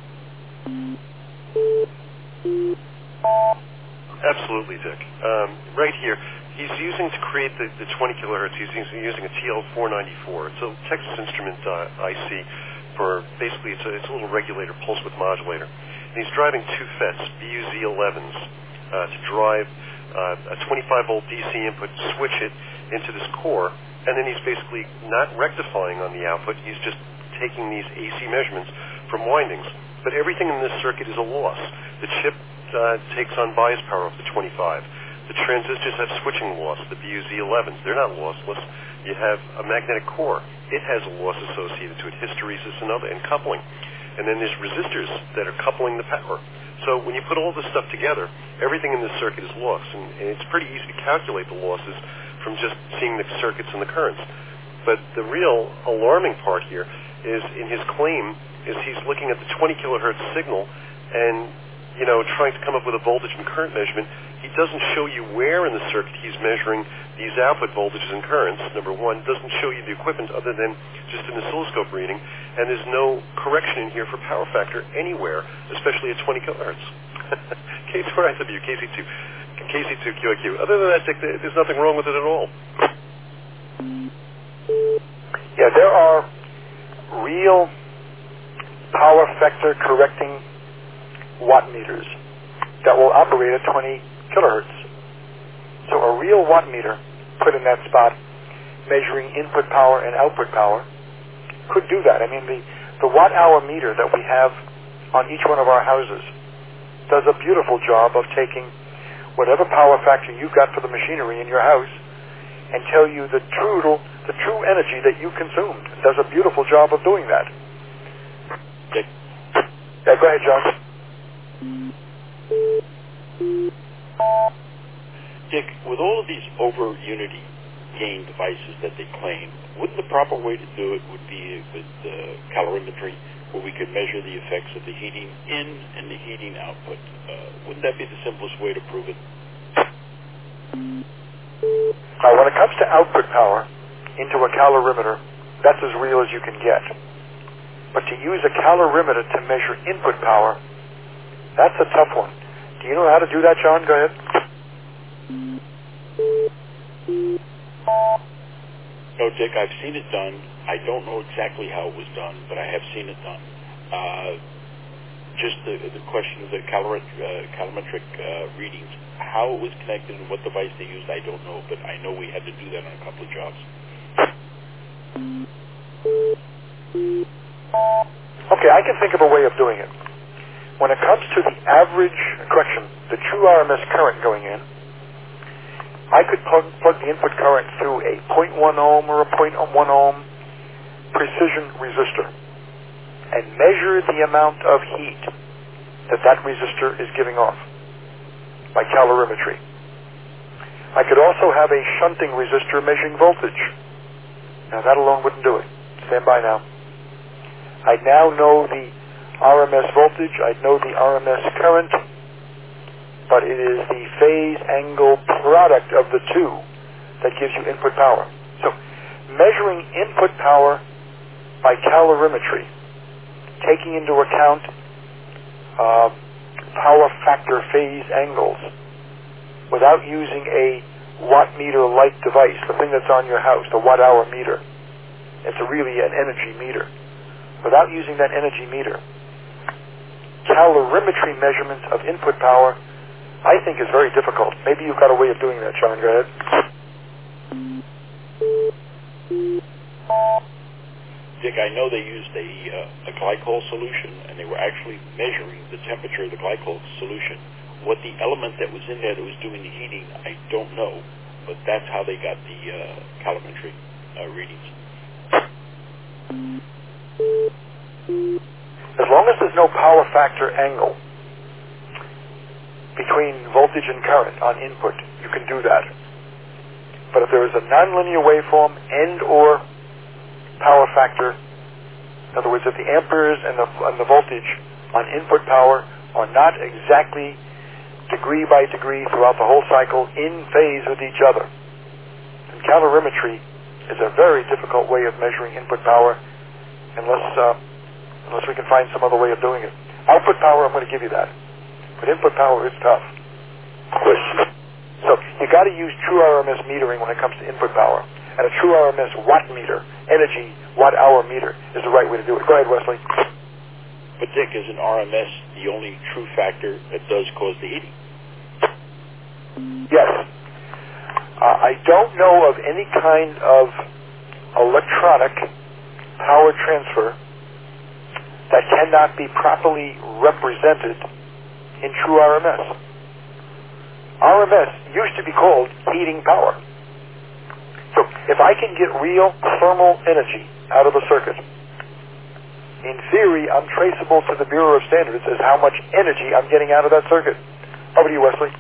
Speaker 5: Absolutely, Dick. Right here, he's using to create the 20 kilohertz, he's using a TL494. It's a Texas Instruments IC for, basically, it's a little regulator, pulse width modulator. And he's driving two FETs, BUZ11s, to drive a 25-volt DC input, switch it into this core, and then he's basically not rectifying on the output, he's just taking these AC measurements from windings. But everything in this circuit is a loss. The chip takes on bias power up to 25. The transistors have switching loss, the BUZ11s. They're not lossless. You have a magnetic core. It has a loss associated to it, hysteresis and coupling. And then there's resistors that are coupling the power. So when you put all this stuff together, everything in this circuit is lost. And it's pretty easy to calculate the losses from just seeing the circuits and the currents. But the real alarming part here is in his claim is he's looking at the 20 kilohertz signal and, trying to come up with a voltage and current measurement. He doesn't show you where in the circuit he's measuring these output voltages and currents, number one. Doesn't show you the equipment other than just an oscilloscope reading. And there's no correction in here for power factor anywhere, especially at 20 kilohertz. K2RIW, KC2QIQ. Other than that, Dick, there's nothing wrong with it at all.
Speaker 2: Yeah, there are real power factor correcting watt meters that will operate at 20 kilohertz. So a real watt meter put in that spot, measuring input power and output power, could do that. I mean, the watt-hour meter that we have on each one of our houses does a beautiful job of taking whatever power factor you've got for the machinery in your house and tell you the true energy that you consumed. It does a beautiful job of doing that.
Speaker 3: Dick?
Speaker 2: Yeah, go ahead, John.
Speaker 3: Dick, with all of these over-unity gain devices that they claim, wouldn't the proper way to do it would be with calorimetry, where we could measure the effects of the heating in and the heating output? Wouldn't that be the simplest way to prove it?
Speaker 2: When it comes to output power into a calorimeter, that's as real as you can get. But to use a calorimeter to measure input power, that's a tough one. Do you know how to do that, John? Go ahead.
Speaker 3: No, Dick, I've seen it done. I don't know exactly how it was done, but I have seen it done. Just the question of the calorimetric readings, how it was connected and what device they used, I don't know, but I know we had to do that on a couple of jobs.
Speaker 2: Okay, I can think of a way of doing it. When it comes to the the true RMS current going in, I could plug the input current through a 0.1 ohm or a 0.1 ohm precision resistor and measure the amount of heat that resistor is giving off by calorimetry. I could also have a shunting resistor measuring voltage. Now that alone wouldn't do it. Stand by now. I now know the RMS voltage, I know the RMS current, but it is the phase angle product of the two that gives you input power. So measuring input power by calorimetry, taking into account power factor phase angles, without using a watt meter-like device, the thing that's on your house, the watt-hour meter. It's really an energy meter. Without using that energy meter, calorimetry measurements of input power, I think, is very difficult. Maybe you've got a way of doing that, Sean. Go ahead.
Speaker 3: Dick, I know they used a glycol solution, and they were actually measuring the temperature of the glycol solution. What the element that was in there that was doing the heating, I don't know, but that's how they got the calorimetry readings.
Speaker 2: As long as there's no power factor angle between voltage and current on input, you can do that. But if there is a nonlinear waveform and or power factor, in other words, if the amperes and the voltage on input power are not exactly degree by degree throughout the whole cycle in phase with each other, then calorimetry is a very difficult way of measuring input power unless we can find some other way of doing it. Output power, I'm going to give you that. But input power is tough. So you got to use true RMS metering when it comes to input power. And a true RMS watt meter, energy watt-hour meter, is the right way to do it. Go ahead, Wesley.
Speaker 3: But Dick, is an RMS the only true factor that does cause the heating?
Speaker 2: Yes. I don't know of any kind of electronic power transfer that cannot be properly represented in true RMS. RMS used to be called heating power. So if I can get real thermal energy out of a circuit, in theory, I'm traceable to the Bureau of Standards as how much energy I'm getting out of that circuit. Over to you, Wesley.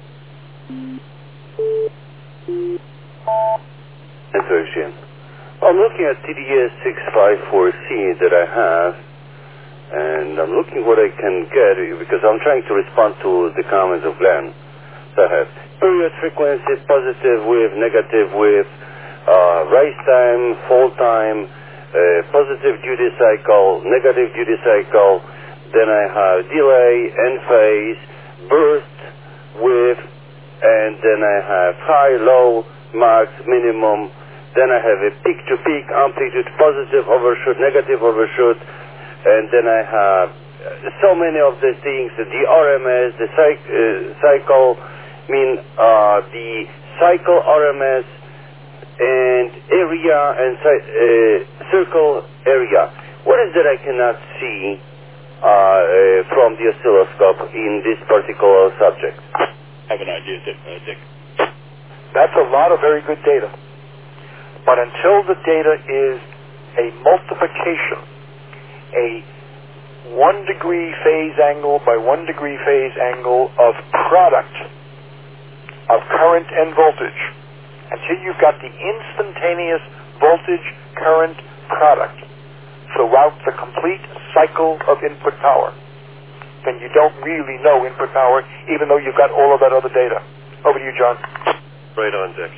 Speaker 6: Introduction. I'm looking at TDS 654C that I have, and I'm looking what I can get because I'm trying to respond to the comments of Glenn. So I have period frequency, positive wave, negative wave, rise time, fall time, positive duty cycle, negative duty cycle. Then I have delay, end phase, burst, wave, and then I have high, low, max, minimum. Then I have a peak-to-peak amplitude, positive overshoot, negative overshoot, and then I have so many of the things, the RMS, the cycle, the cycle RMS, and area and circle area. What is that I cannot see from the oscilloscope in this particular subject?
Speaker 3: I have an idea, Dick.
Speaker 2: That's a lot of very good data. But until the data is a multiplication, a 1 degree phase angle by 1 degree phase angle of product of current and voltage, until you've got the instantaneous voltage current product throughout the complete cycle of input power, then you don't really know input power, even though you've got all of that other data. Over to you, John.
Speaker 5: Right on, Dick.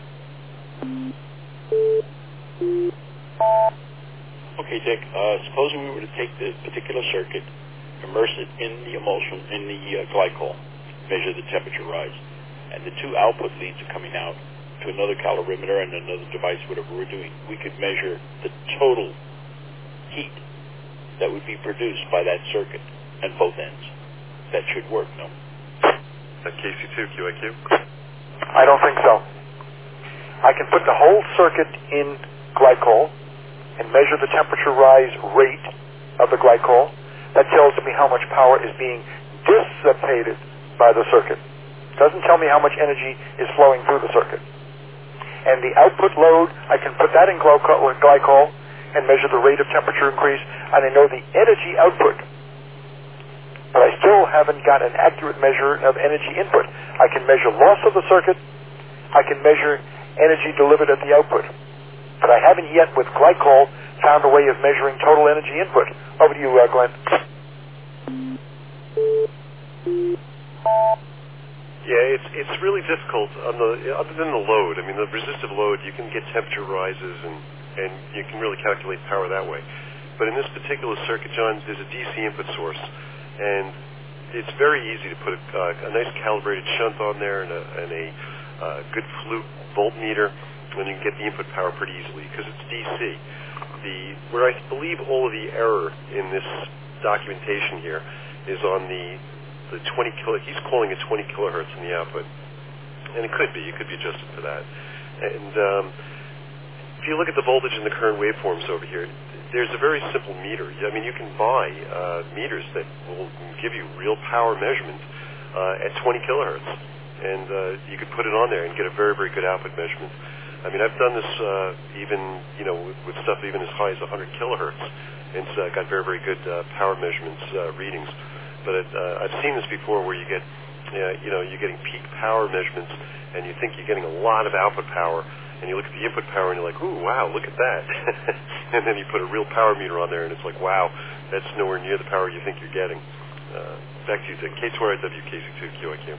Speaker 3: Okay, Dick, supposing we were to take this particular circuit, immerse it in the emulsion, in the glycol, measure the temperature rise, and the two output leads are coming out to another calorimeter and another device, whatever we're doing, we could measure the total heat that would be produced by that circuit at both ends. That should work, no?
Speaker 5: At KC2, QIQ?
Speaker 2: I don't think so. I can put the whole circuit in glycol and measure the temperature rise rate of the glycol. That tells me how much power is being dissipated by the circuit. Doesn't tell me how much energy is flowing through the circuit. And the output load, I can put that in glycol and measure the rate of temperature increase, and I know the energy output. But I still haven't got an accurate measure of energy input. I can measure loss of the circuit. I can measure energy delivered at the output. But I haven't yet, with glycol, found a way of measuring total energy input. Over to you, Glenn.
Speaker 5: Yeah, it's really difficult on the other than the load. I mean, the resistive load, you can get temperature rises and and you can really calculate power that way. But in this particular circuit, John, there's a DC input source, and it's very easy to put a nice calibrated shunt on there and a good flute voltmeter, and you can get the input power pretty easily because it's DC. Where I believe all of the error in this documentation here is on the 20 he's calling it 20 kilohertz in the output, and it could be adjusted for that. And if you look at the voltage and the current waveforms over here, there's a very simple meter. I mean, you can buy meters that will give you real power measurement at 20 kilohertz, and you could put it on there and get a very, very good output measurement. I mean, I've done this even, with stuff even as high as 100 kilohertz, and it's got very, very good power measurements readings. But I've seen this before where you get, you're getting peak power measurements, and you think you're getting a lot of output power, and you look at the input power, and you're like, ooh, wow, look at that. And then you put a real power meter on there, and it's like, wow, that's nowhere near the power you think you're getting. Back to you, Dick. K2RIW, KC2QIQ.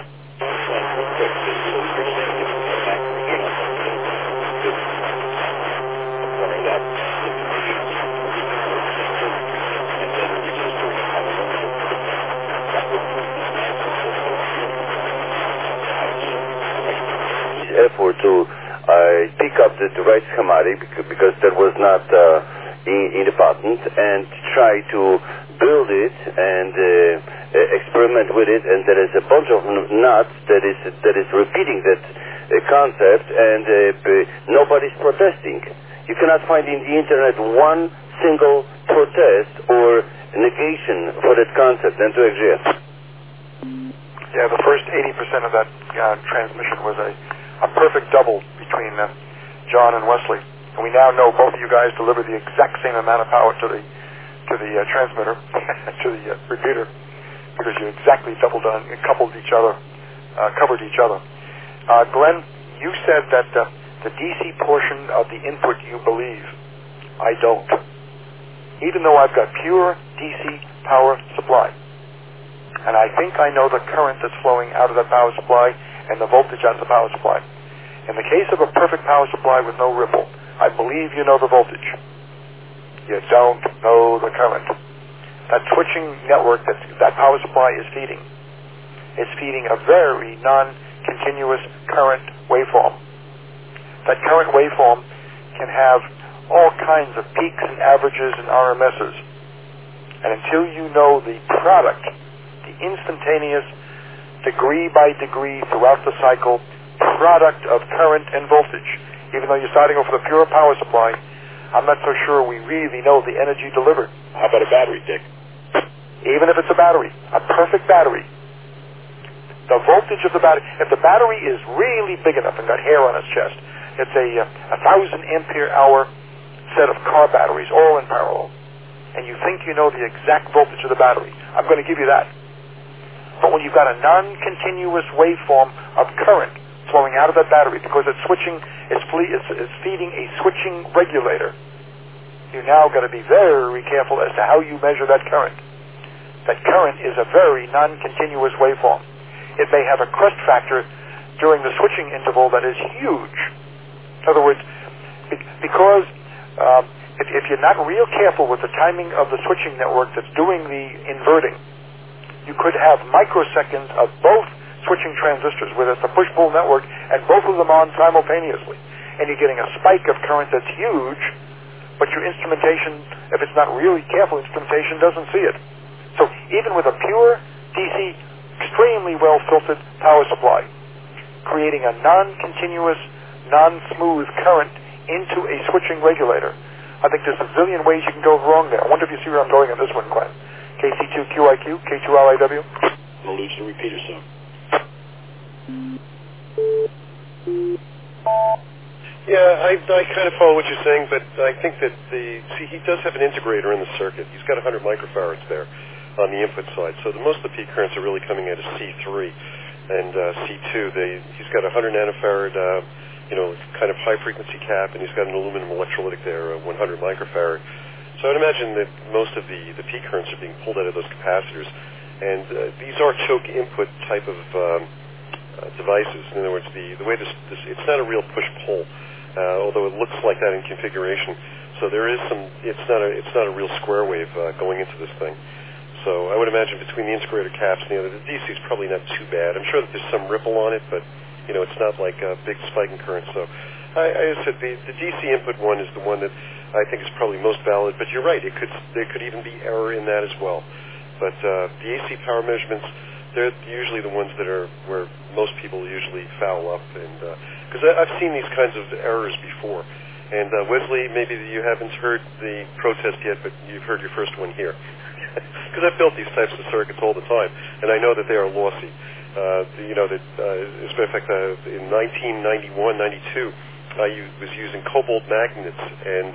Speaker 6: Effort to pick up the right schematic because that was not in the patent, and try to build it and experiment with it, and there is a bunch of nuts that is repeating that concept, and nobody's protesting. You cannot find in the internet one single protest or negation for that concept and to exist.
Speaker 2: Yeah, the first 80% of that transmission was a perfect double between John and Wesley, and we now know both of you guys deliver the exact same amount of power to the transmitter, to the repeater, because you exactly doubled on and coupled each other, covered each other. Glenn, you said that the DC portion of the input you believe. I don't. Even though I've got pure DC power supply, and I think I know the current that's flowing out of that power supply and the voltage out of the power supply. In the case of a perfect power supply with no ripple, I believe you know the voltage. You don't know the current. That switching network that power supply is feeding a very non-continuous current waveform. That current waveform can have all kinds of peaks and averages and RMSs. And until you know the product, the instantaneous, degree by degree throughout the cycle product of current and voltage, even though you're starting off with a pure power supply, I'm not so sure we really know the energy delivered.
Speaker 3: How about a battery, Dick?
Speaker 2: Even if it's a battery, a perfect battery, the voltage of the battery, if the battery is really big enough and got hair on its chest, it's a 1,000 ampere hour set of car batteries all in parallel, and you think you know the exact voltage of the battery, I'm going to give you that. But when you've got a non-continuous waveform of current flowing out of that battery because it's feeding a switching regulator, you now got to be very careful as to how you measure that current. That current is a very non-continuous waveform. It may have a crest factor during the switching interval that is huge. In other words, because if you're not real careful with the timing of the switching network that's doing the inverting, you could have microseconds of both switching transistors, whether it's a push-pull network, and both of them on simultaneously. And you're getting a spike of current that's huge, but your instrumentation, if it's not really careful instrumentation, doesn't see it. So even with a pure DC, extremely well-filtered power supply, creating a non-continuous, non-smooth current into a switching regulator, I think there's a zillion ways you can go wrong there. I wonder if you see where I'm going on this one, Glenn. KC2QIQ, K2RIW.
Speaker 3: We'll lose the repeater soon.
Speaker 5: Yeah, I kind of follow what you're saying, but I think that he does have an integrator in the circuit. He's got 100 microfarads there on the input side. So most of the peak currents are really coming out of C3 and C2. He's got 100 nanofarad, kind of high frequency cap, and he's got an aluminum electrolytic there, 100 microfarad. So I'd imagine that most of the peak currents are being pulled out of those capacitors. And these are choke input type of devices. In other words, the way this it's not a real push-pull. although it looks like that in configuration. So there is some. It's not a real square wave going into this thing. So I would imagine between the integrator caps and the other, the DC is probably not too bad. I'm sure that there's some ripple on it, but it's not like a big spike in current. So I said the DC input one is the one that I think is probably most valid. But you're right; there could even be error in that as well. But the AC power measurements, they're usually the ones that are where most people usually foul up, and because I've seen these kinds of errors before. And Wesley, maybe you haven't heard the protest yet, but you've heard your first one here. Because I've built these types of circuits all the time, and I know that they are lossy. As a matter of fact, in 1991, 92, I was using cobalt magnets and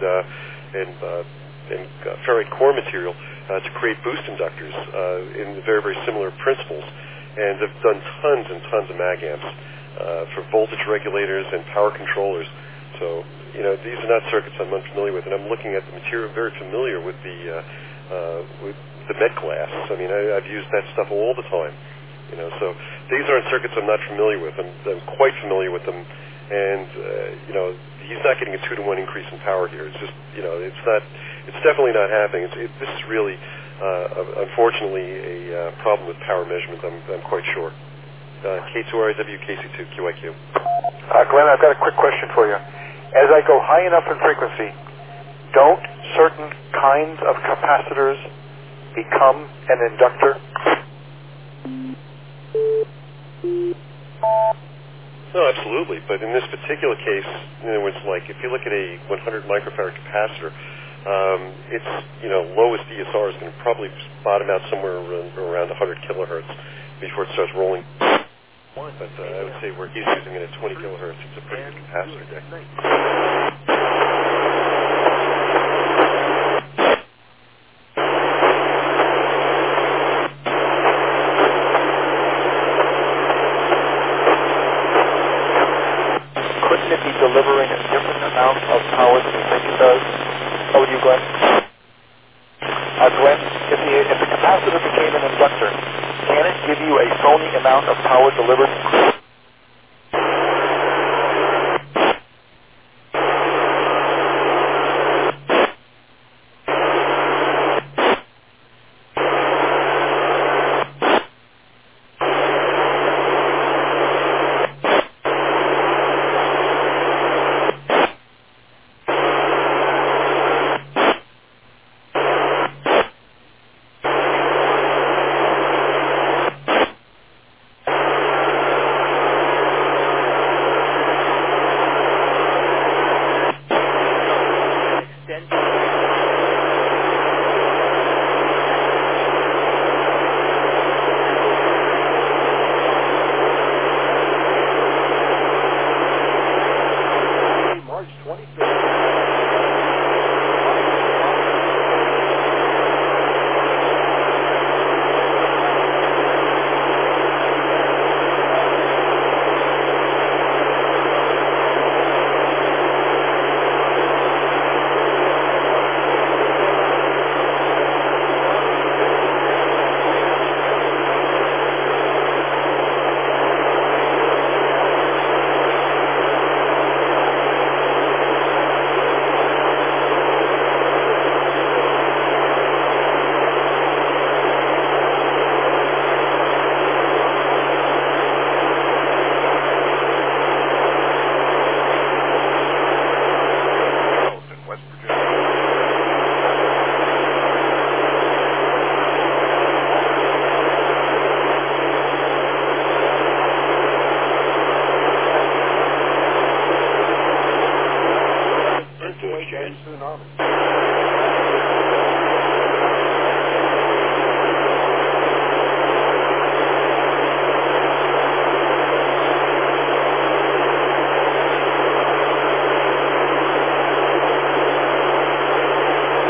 Speaker 5: ferrite core material to create boost inductors in very, very similar principles, and have done tons and tons of mag amps for voltage regulators and power controllers. So, these are not circuits I'm unfamiliar with, and I'm looking at the material, very familiar with the Met glass. I mean, I've used that stuff all the time. So these aren't circuits I'm not familiar with. I'm quite familiar with them, and he's not getting a 2-to-1 increase in power here. It's just, it's definitely not happening. This is really, unfortunately, a problem with power measurement. I'm quite sure. K2RIW, KC2, QIQ.
Speaker 2: Glenn, I've got a quick question for you. As I go high enough in frequency, don't certain kinds of capacitors become an inductor?
Speaker 5: No, absolutely. But in this particular case, it's like if you look at a 100 microfarad capacitor, its lowest DSR is going to probably bottom out somewhere around 100 kilohertz before it starts rolling. But I would say where he's using it at 20 kilohertz, it's a pretty good capacitor deck.
Speaker 2: Couldn't it be delivering a different amount of power than you think it does? How would you, Glenn? Glenn, if the capacitor became an inductor, can it give you a phony amount of power delivered?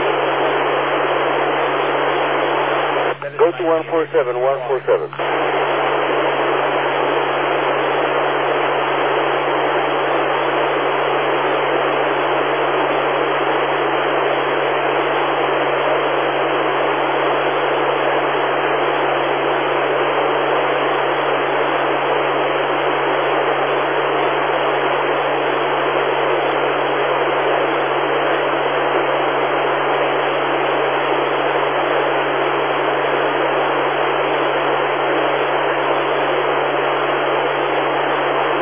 Speaker 6: Go to 147, 147.